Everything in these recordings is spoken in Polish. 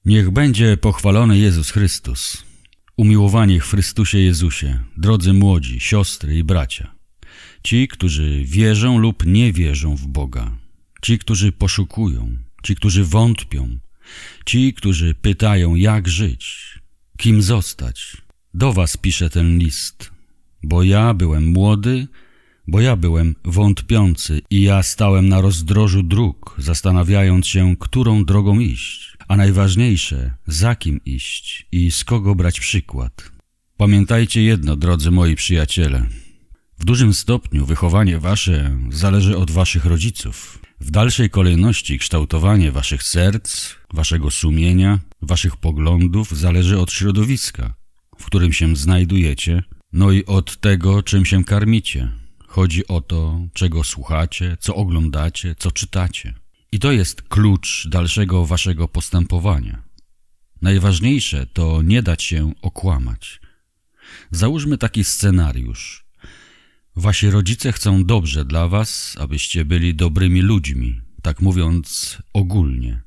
Niech będzie pochwalony Jezus Chrystus. Umiłowani w Chrystusie Jezusie, drodzy młodzi, siostry i bracia. Ci, którzy wierzą lub nie wierzą w Boga. Ci, którzy poszukują. Ci, którzy wątpią. Ci, którzy pytają, jak żyć. Kim zostać. Do was piszę ten list. Bo ja byłem młody, bo ja byłem wątpiący i ja stałem na rozdrożu dróg, zastanawiając się, którą drogą iść. A najważniejsze, za kim iść i z kogo brać przykład. Pamiętajcie jedno, drodzy moi przyjaciele. W dużym stopniu wychowanie wasze zależy od waszych rodziców. W dalszej kolejności kształtowanie waszych serc, waszego sumienia, waszych poglądów zależy od środowiska, w którym się znajdujecie, no i od tego, czym się karmicie. Chodzi o to, czego słuchacie, co oglądacie, co czytacie. I to jest klucz dalszego waszego postępowania. Najważniejsze to nie dać się okłamać. Załóżmy taki scenariusz. Wasi rodzice chcą dobrze dla was, abyście byli dobrymi ludźmi, tak mówiąc ogólnie.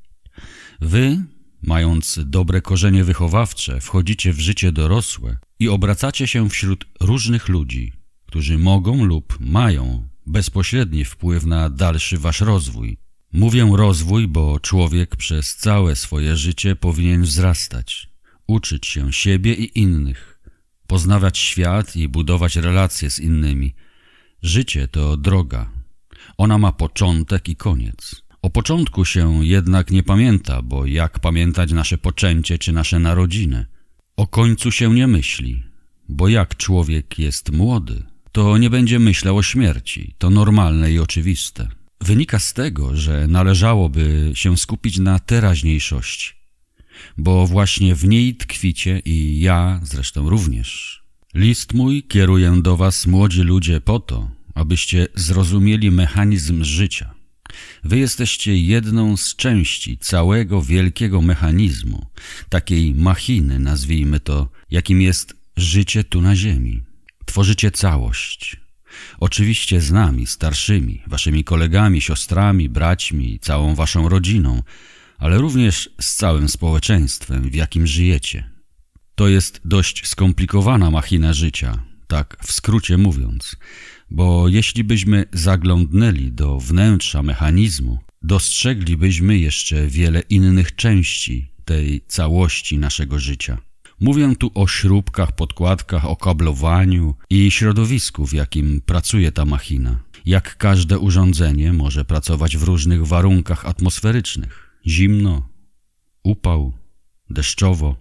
Wy, mając dobre korzenie wychowawcze, wchodzicie w życie dorosłe i obracacie się wśród różnych ludzi, którzy mogą lub mają bezpośredni wpływ na dalszy wasz rozwój. Mówię rozwój, bo człowiek przez całe swoje życie powinien wzrastać, uczyć się siebie i innych, poznawać świat i budować relacje z innymi. Życie to droga. Ona ma początek i koniec. O początku się jednak nie pamięta, bo jak pamiętać nasze poczęcie czy nasze narodziny? O końcu się nie myśli, bo jak człowiek jest młody, to nie będzie myślał o śmierci. To normalne i oczywiste. Wynika z tego, że należałoby się skupić na teraźniejszości, bo właśnie w niej tkwicie i ja zresztą również. List mój kieruję do was, młodzi ludzie, po to, abyście zrozumieli mechanizm życia. Wy jesteście jedną z części całego wielkiego mechanizmu, takiej machiny, nazwijmy to, jakim jest życie tu na ziemi. Tworzycie całość. Oczywiście z nami, starszymi, waszymi kolegami, siostrami, braćmi, całą waszą rodziną, ale również z całym społeczeństwem, w jakim żyjecie. To jest dość skomplikowana machina życia, tak w skrócie mówiąc, bo jeśli byśmy zaglądnęli do wnętrza mechanizmu, dostrzeglibyśmy jeszcze wiele innych części tej całości naszego życia. Mówię tu o śrubkach, podkładkach, o kablowaniu i środowisku, w jakim pracuje ta machina. Jak każde urządzenie może pracować w różnych warunkach atmosferycznych. Zimno, upał, deszczowo.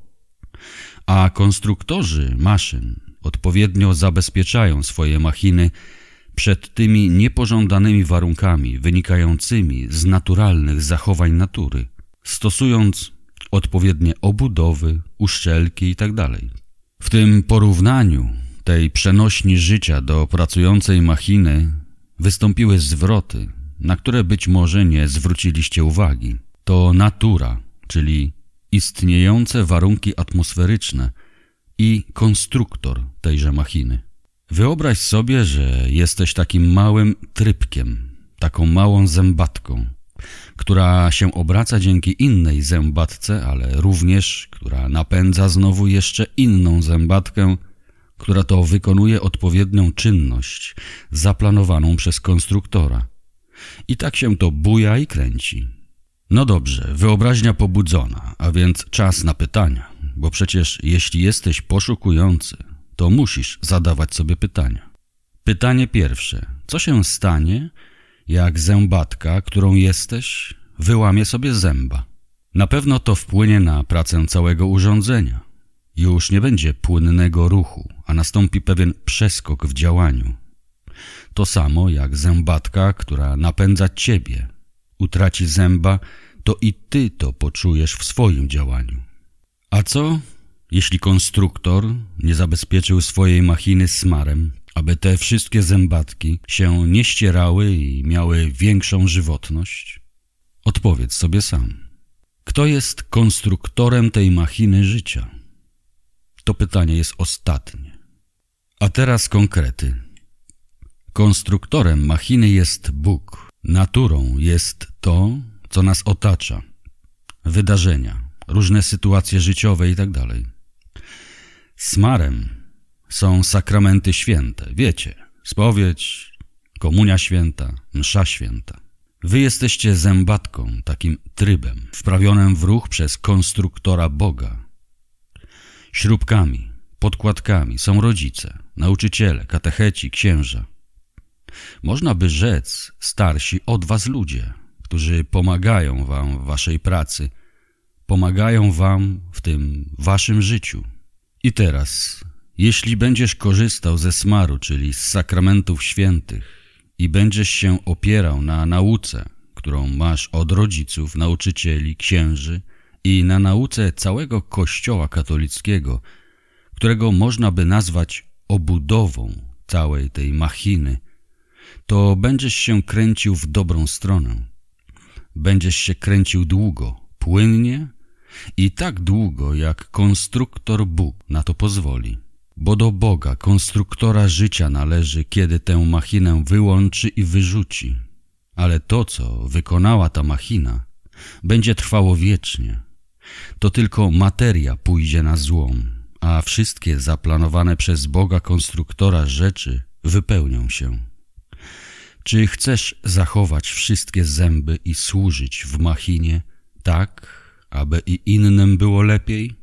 A konstruktorzy maszyn odpowiednio zabezpieczają swoje machiny przed tymi niepożądanymi warunkami wynikającymi z naturalnych zachowań natury, stosując odpowiednie obudowy, uszczelki itd. W tym porównaniu tej przenośni życia do pracującej machiny wystąpiły zwroty, na które być może nie zwróciliście uwagi. To natura, czyli istniejące warunki atmosferyczne i konstruktor tejże machiny. Wyobraź sobie, że jesteś takim małym trybkiem, taką małą zębatką, która się obraca dzięki innej zębatce, ale również która napędza znowu jeszcze inną zębatkę, która to wykonuje odpowiednią czynność zaplanowaną przez konstruktora. I tak się to buja i kręci. No dobrze, wyobraźnia pobudzona, a więc czas na pytania, bo przecież jeśli jesteś poszukujący, to musisz zadawać sobie pytania. Pytanie pierwsze. Co się stanie, jak zębatka, którą jesteś, wyłamie sobie zęba? Na pewno to wpłynie na pracę całego urządzenia. Już nie będzie płynnego ruchu, a nastąpi pewien przeskok w działaniu. To samo jak zębatka, która napędza ciebie. Utraci zęba, to i ty to poczujesz w swoim działaniu. A co, jeśli konstruktor nie zabezpieczył swojej machiny smarem, aby te wszystkie zębatki się nie ścierały i miały większą żywotność? Odpowiedz sobie sam. Kto jest konstruktorem tej machiny życia? To pytanie jest ostatnie. A teraz konkrety. Konstruktorem machiny jest Bóg. Naturą jest to, co nas otacza. Wydarzenia, różne sytuacje życiowe itd. Smarem są sakramenty święte, wiecie, spowiedź, komunia święta, msza święta. Wy jesteście zębatką, takim trybem, wprawionym w ruch przez konstruktora Boga. Śrubkami, podkładkami są rodzice, nauczyciele, katecheci, księża. Można by rzec starsi od was ludzie, którzy pomagają wam w waszej pracy, pomagają wam w tym waszym życiu. I teraz, jeśli będziesz korzystał ze smaru, czyli z sakramentów świętych i będziesz się opierał na nauce, którą masz od rodziców, nauczycieli, księży i na nauce całego Kościoła katolickiego, którego można by nazwać obudową całej tej machiny, to będziesz się kręcił w dobrą stronę. Będziesz się kręcił długo, płynnie i tak długo, jak konstruktor Bóg na to pozwoli. Bo do Boga, konstruktora życia, należy, kiedy tę machinę wyłączy i wyrzuci. Ale to, co wykonała ta machina, będzie trwało wiecznie. To tylko materia pójdzie na złom, a wszystkie zaplanowane przez Boga konstruktora rzeczy wypełnią się. Czy chcesz zachować wszystkie zęby i służyć w machinie tak, aby i innym było lepiej?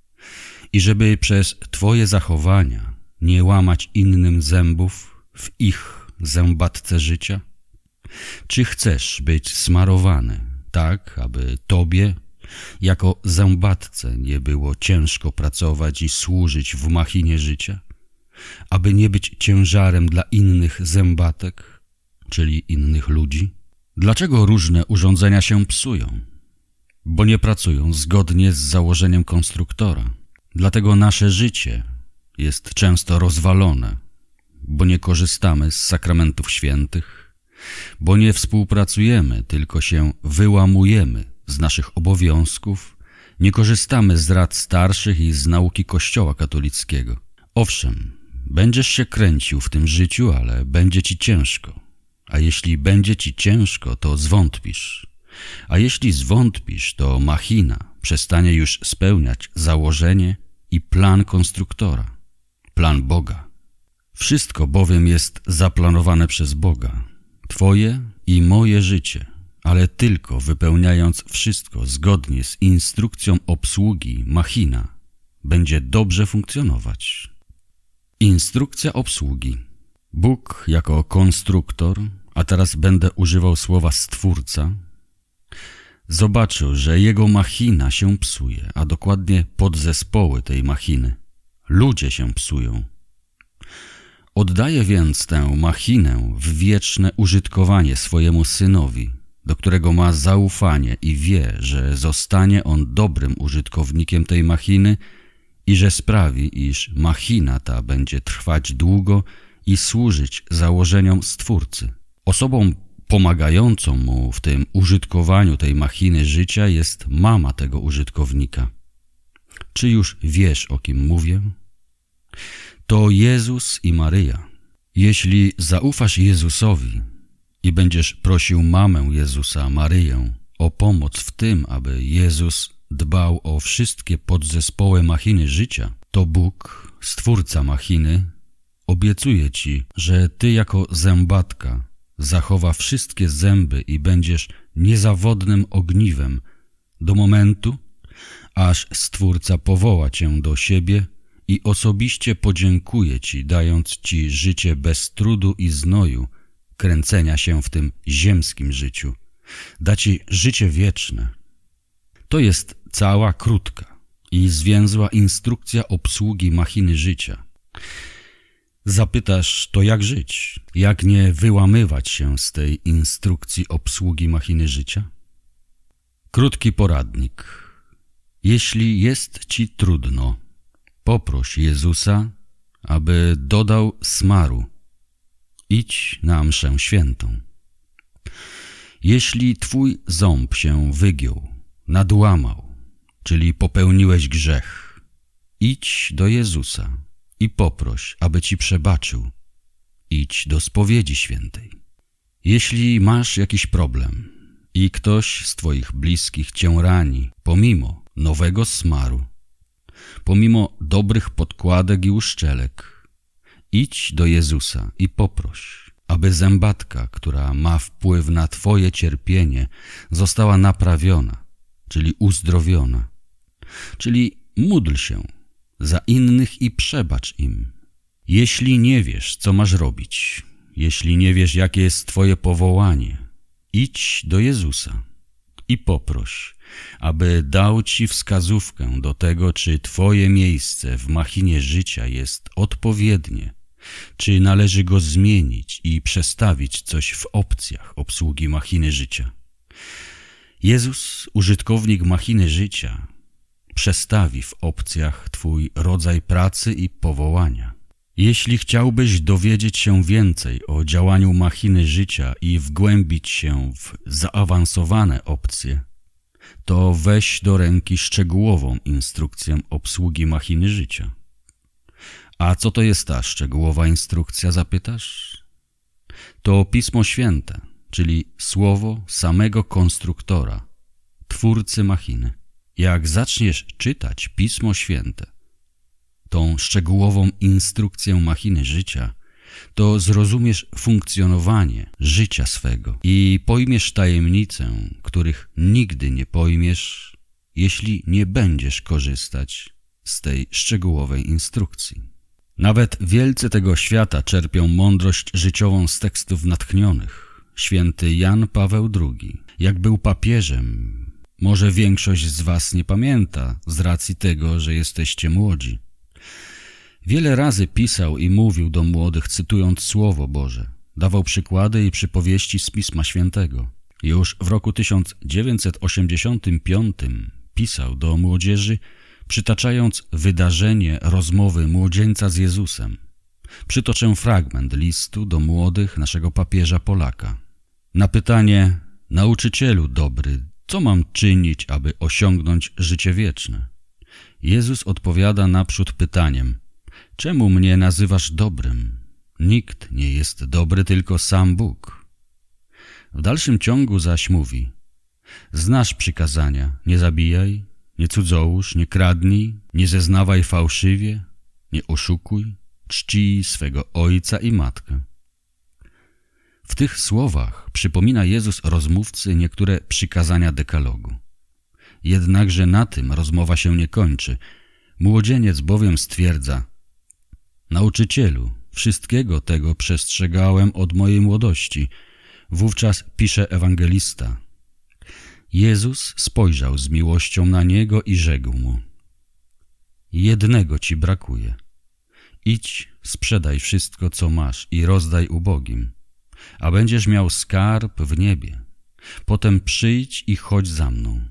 I żeby przez twoje zachowania nie łamać innym zębów w ich zębatce życia? Czy chcesz być smarowany tak, aby tobie jako zębatce nie było ciężko pracować i służyć w machinie życia? Aby nie być ciężarem dla innych zębatek, czyli innych ludzi? Dlaczego różne urządzenia się psują? Bo nie pracują zgodnie z założeniem konstruktora. Dlatego nasze życie jest często rozwalone, bo nie korzystamy z sakramentów świętych, bo nie współpracujemy, tylko się wyłamujemy z naszych obowiązków, nie korzystamy z rad starszych i z nauki Kościoła katolickiego. Owszem, będziesz się kręcił w tym życiu, ale będzie ci ciężko. A jeśli będzie ci ciężko, to zwątpisz. A jeśli zwątpisz, to machina przestanie już spełniać założenie i plan konstruktora, plan Boga. Wszystko bowiem jest zaplanowane przez Boga, twoje i moje życie, ale tylko wypełniając wszystko zgodnie z instrukcją obsługi, machina będzie dobrze funkcjonować. Instrukcja obsługi. Bóg jako konstruktor, a teraz będę używał słowa stwórca, zobaczył, że jego machina się psuje, a dokładnie podzespoły tej machiny. Ludzie się psują. Oddaje więc tę machinę w wieczne użytkowanie swojemu synowi, do którego ma zaufanie i wie, że zostanie on dobrym użytkownikiem tej machiny i że sprawi, iż machina ta będzie trwać długo i służyć założeniom Stwórcy. Osobą pomagającą mu w tym użytkowaniu tej machiny życia jest mama tego użytkownika. Czy już wiesz, o kim mówię? To Jezus i Maryja. Jeśli zaufasz Jezusowi i będziesz prosił mamę Jezusa, Maryję, o pomoc w tym, aby Jezus dbał o wszystkie podzespoły machiny życia, to Bóg, Stwórca machiny, obiecuje ci, że ty jako zębatka zachowa wszystkie zęby i będziesz niezawodnym ogniwem do momentu, aż Stwórca powoła cię do siebie i osobiście podziękuje ci, dając ci życie bez trudu i znoju, kręcenia się w tym ziemskim życiu. Da ci życie wieczne. To jest cała krótka i zwięzła instrukcja obsługi machiny życia. Zapytasz, to jak żyć? Jak nie wyłamywać się z tej instrukcji obsługi machiny życia? Krótki poradnik. Jeśli jest ci trudno, poproś Jezusa, aby dodał smaru. Idź na mszę świętą. Jeśli twój ząb się wygiął, nadłamał, czyli popełniłeś grzech, idź do Jezusa i poproś, aby ci przebaczył. Idź do spowiedzi świętej. Jeśli masz jakiś problem i ktoś z twoich bliskich cię rani, pomimo nowego smaru. Pomimo dobrych podkładek i uszczelek, idź do Jezusa i poproś, aby zębatka, która ma wpływ na twoje cierpienie, została naprawiona, czyli uzdrowiona. Czyli módl się za innych i przebacz im. Jeśli nie wiesz, co masz robić, jeśli nie wiesz, jakie jest twoje powołanie, idź do Jezusa i poproś, aby dał ci wskazówkę do tego, czy twoje miejsce w machinie życia jest odpowiednie, czy należy go zmienić i przestawić coś w opcjach obsługi machiny życia. Jezus, użytkownik machiny życia, przestawi w opcjach twój rodzaj pracy i powołania. Jeśli chciałbyś dowiedzieć się więcej o działaniu machiny życia i wgłębić się w zaawansowane opcje, to weź do ręki szczegółową instrukcję obsługi machiny życia. A co to jest ta szczegółowa instrukcja, zapytasz? To Pismo Święte, czyli słowo samego konstruktora, twórcy machiny. Jak zaczniesz czytać Pismo Święte, tą szczegółową instrukcję machiny życia, to zrozumiesz funkcjonowanie życia swego i pojmiesz tajemnice, których nigdy nie pojmiesz, jeśli nie będziesz korzystać z tej szczegółowej instrukcji. Nawet wielcy tego świata czerpią mądrość życiową z tekstów natchnionych. Święty Jan Paweł II, jak był papieżem, może większość z was nie pamięta z racji tego, że jesteście młodzi. Wiele razy pisał i mówił do młodych, cytując Słowo Boże. Dawał przykłady i przypowieści z Pisma Świętego. Już w roku 1985 pisał do młodzieży, przytaczając wydarzenie rozmowy młodzieńca z Jezusem. Przytoczę fragment listu do młodych naszego papieża Polaka. Na pytanie: nauczycielu dobry, co mam czynić, aby osiągnąć życie wieczne? Jezus odpowiada naprzód pytaniem: czemu mnie nazywasz dobrym? Nikt nie jest dobry, tylko sam Bóg. W dalszym ciągu zaś mówi: znasz przykazania: nie zabijaj, nie cudzołóż, nie kradnij, nie zeznawaj fałszywie, nie oszukuj, czcij swego ojca i matkę. W tych słowach przypomina Jezus rozmówcy niektóre przykazania dekalogu. Jednakże na tym rozmowa się nie kończy. Młodzieniec bowiem stwierdza: nauczycielu, wszystkiego tego przestrzegałem od mojej młodości. Wówczas pisze ewangelista: Jezus spojrzał z miłością na niego i rzekł mu: jednego ci brakuje. Idź, sprzedaj wszystko, co masz i rozdaj ubogim, a będziesz miał skarb w niebie. Potem przyjdź i chodź za mną.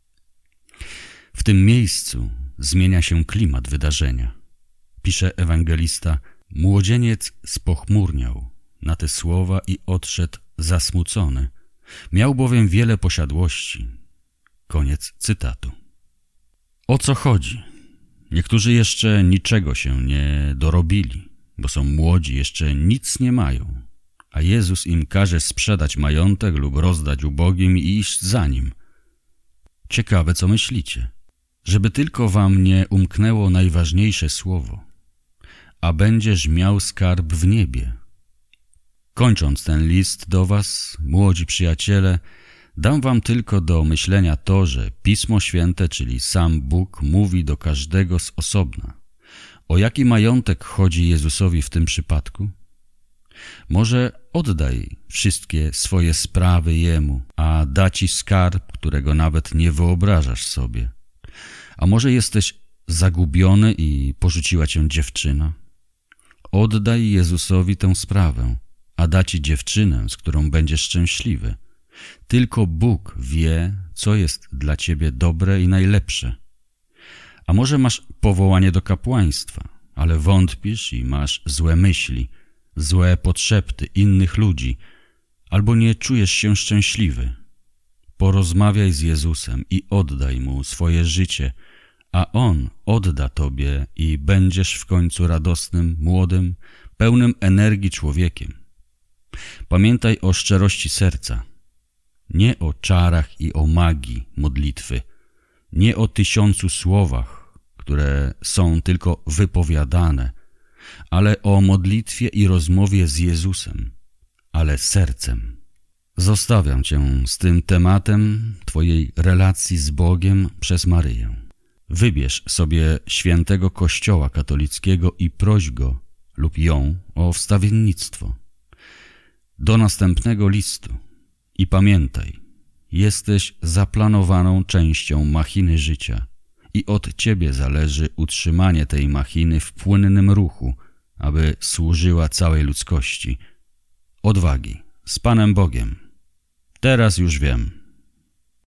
W tym miejscu zmienia się klimat wydarzenia. Pisze ewangelista: młodzieniec spochmurniał na te słowa i odszedł zasmucony. Miał bowiem wiele posiadłości. Koniec cytatu. O co chodzi? Niektórzy jeszcze niczego się nie dorobili, bo są młodzi, jeszcze nic nie mają, a Jezus im każe sprzedać majątek lub rozdać ubogim i iść za Nim. Ciekawe, co myślicie? Żeby tylko wam nie umknęło najważniejsze słowo: a będziesz miał skarb w niebie. Kończąc ten list do was, młodzi przyjaciele, dam wam tylko do myślenia to, że Pismo Święte, czyli sam Bóg, mówi do każdego z osobna. O jaki majątek chodzi Jezusowi w tym przypadku? Może oddaj wszystkie swoje sprawy Jemu, a da ci skarb, którego nawet nie wyobrażasz sobie. A może jesteś zagubiony i porzuciła cię dziewczyna? Oddaj Jezusowi tę sprawę, a da ci dziewczynę, z którą będziesz szczęśliwy. Tylko Bóg wie, co jest dla ciebie dobre i najlepsze. A może masz powołanie do kapłaństwa, ale wątpisz i masz złe myśli, złe podszepty innych ludzi, albo nie czujesz się szczęśliwy. Porozmawiaj z Jezusem i oddaj Mu swoje życie, a On odda tobie i będziesz w końcu radosnym, młodym, pełnym energii człowiekiem. Pamiętaj o szczerości serca, nie o czarach i o magii modlitwy, Nie o 1000 słowach, które są tylko wypowiadane, ale o modlitwie i rozmowie z Jezusem, ale sercem. Zostawiam Cię z tym tematem Twojej relacji z Bogiem przez Maryję. Wybierz sobie świętego Kościoła katolickiego i proś go lub ją o wstawiennictwo. Do następnego listu. I pamiętaj, jesteś zaplanowaną częścią machiny życia i od Ciebie zależy utrzymanie tej machiny w płynnym ruchu, aby służyła całej ludzkości. Odwagi, z Panem Bogiem. Teraz już wiem.